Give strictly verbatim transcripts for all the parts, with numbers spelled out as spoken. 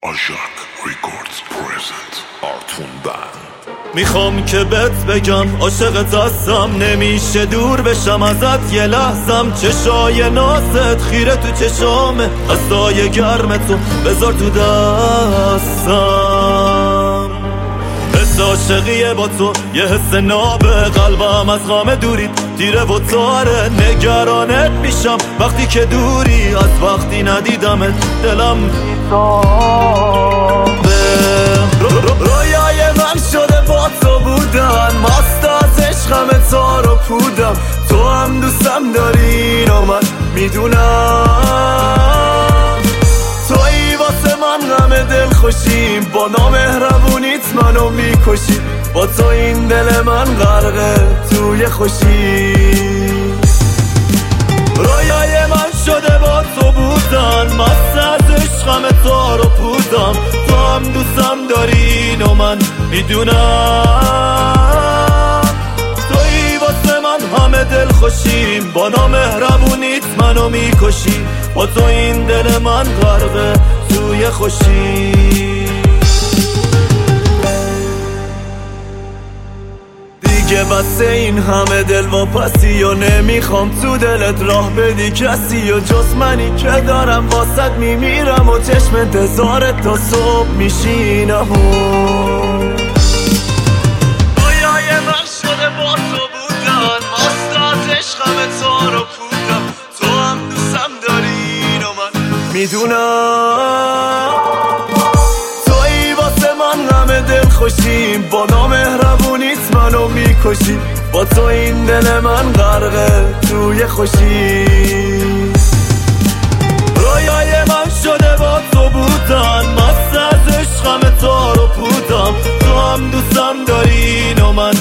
آژاک ریکوردز پرزنت آرتون بند. میخوام که بهت بگم عاشقت هستم، نمیشه دور بشم ازت یه لحظم. چشای نازت خیره تو چشامه، دستای گرم تو بذار تو دستم. حس عاشقیه با تو یه حس نابه، قلبم از غم دوریت تیره و تاره. نگرانت میشم وقتی که دوری، از وقتی ندیدمت دلم میتابه. رویای من شده با تو بودن، مست از عشقم تار و پودم. تو هم دوستم داری اینو من میدونم. تویی واسه من غم دل خوشیم، با نامهربونیت منو میکشی. با تو این دل من غرقه توی خوشی. رویای من شده با تو بودن، مست از عشقم تار و پودم. تو هم دوستم داری اینو من میدونم. تویی واسه من همه دل خوشیم، با نامهربونیت منو میکشی. با تو این دل من غرقه توی خوشی. دیگه بسه این همه دل واپسی و نمیخوام تو دلت راه بدی کسی. و جز منی که دارم واسط میمیرم و چشم انتظارت تا صبح میشینم. رویای من شده با تو بودن، مست از عشقم تار و پودم. تو هم دوستم داری اینو من میدونم. تویی واسه من غم دل خوشیم، با نامهربونیت منو میکشی. با تو این دل من غرقه توی خوشی. رویای من شده با تو بودن، مست از عشقم تار و پودم. تو هم دوستم داری اینو من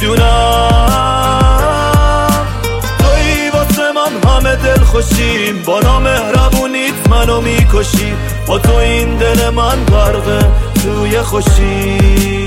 میدونم. تویی واسه من همه دل خوشیم، با نامهربونیت منو میکشی. با تو این دل من غرقه توی خوشی.